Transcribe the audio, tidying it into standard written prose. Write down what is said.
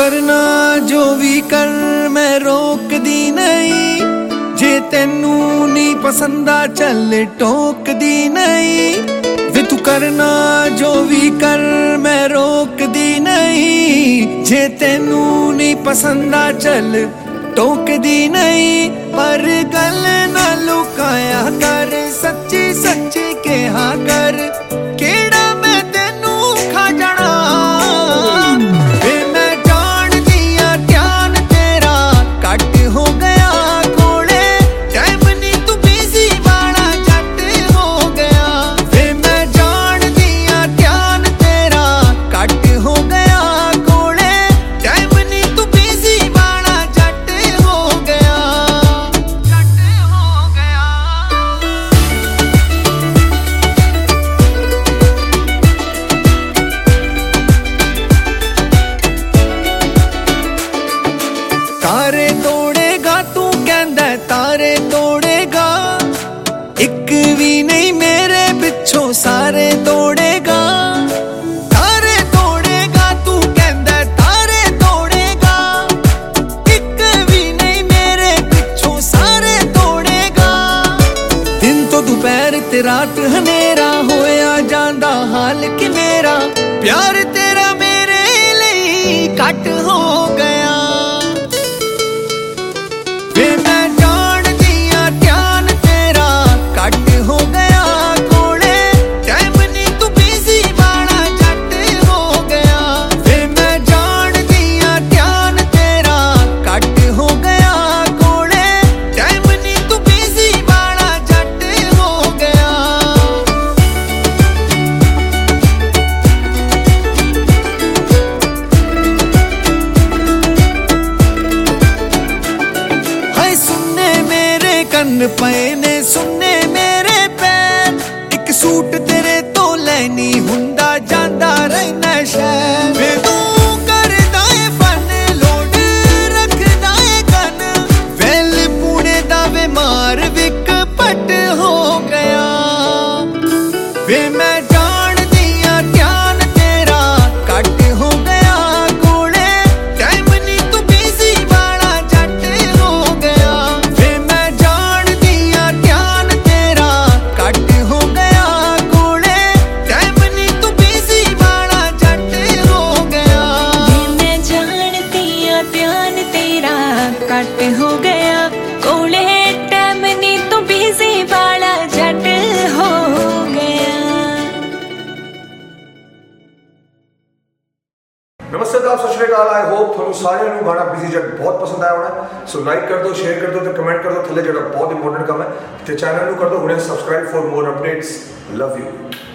करना जो भी कर मैं रोकदी नहीं, जे तेनू नहीं पसंदा चल टोकदी नहीं। वे तू करना जो भी कर मैं रोकदी नहीं, जे तेनू नहीं पसंदा चल टोकदी नहीं। पर गल ना लुकाया कर, सच्ची सच्ची कहा कर, केड़ा मैं तेनू खा जाना। वे मैं जान दिया ध्यान तेरा कट हो गया कोले, टाइम नहीं तू बिजी वाला झट हो गया। वे मैं जान दिया ध्यान तेरा कट हो गया कोले, टाइम नहीं तू बिजी वाला झट हो गया, झट हो गया। तारे तोड़ेगा तू कहंदा तारे तोड़ेगा, एक भी नहीं मेरे पिछों सारे तोड़ेगा। तारे तोड़ेगा तू कहंदा तारे तोड़ेगा, एक भी नहीं मेरे पिछों सारे तोड़ेगा। दिन तो दोपहर ते रात हनेरा होया जांदा हाल कि मेरा प्यार तेरा मेरे लिए घट हो गया। वे मैं जान दिया ध्यान तेरा कट हो गया कोले, टाइम नहीं तू बिजी वाला झट हो गया। वे मैं जान दिया ध्यान तेरा कट हो गया कोले, टाइम नहीं तू बिजी वाला झट हो गया। हाय सुनने मेरे कन्न पए ने, सुनने मेरे पैर, एक सूट तेरे तो लैनी हुंदा जांदा रहना शहर। वे तू करदा ए फन लोड रखदा ए गन, वेल पुणे दा वे मार विक पट हो गया। वे मैं जान दिया ध्यान तेरा कट हो गया कोले, टाइम नहीं तू बिजी वाला झट हो गया। वे मैं जान दिया ध्यान तेरा कट हो गया कोले, टाइम नहीं तू बिजी वाला झट हो गया। मैं जानती आ ध्यान तेरा कट हो गया कोले, टाइम नहीं तो बिजी वाला झट हो गया। नमस्ते सत श्री अकाल। आई होप ਤੁਹਾਨੂੰ ਸਾਰਿਆਂ ਨੂੰ ਗਾਣਾ ਬਿਜ਼ੀ ਜੱਟ ਬਹੁਤ ਪਸੰਦ ਆਇਆ ਹੋਣਾ। ਸੋ ਲਾਈਕ ਕਰ ਦਿਓ, ਸ਼ੇਅਰ ਕਰ ਦਿਓ ਤੇ ਕਮੈਂਟ ਕਰ ਦਿਓ ਥੱਲੇ, ਜਿਹੜਾ ਬਹੁਤ ਇੰਪੋਰਟੈਂਟ ਕੰਮ ਹੈ। ਤੇ ਚੈਨਲ ਨੂੰ ਕਰ ਦਿਓ ਹੁਣੇ subscribe for more updates. Love you.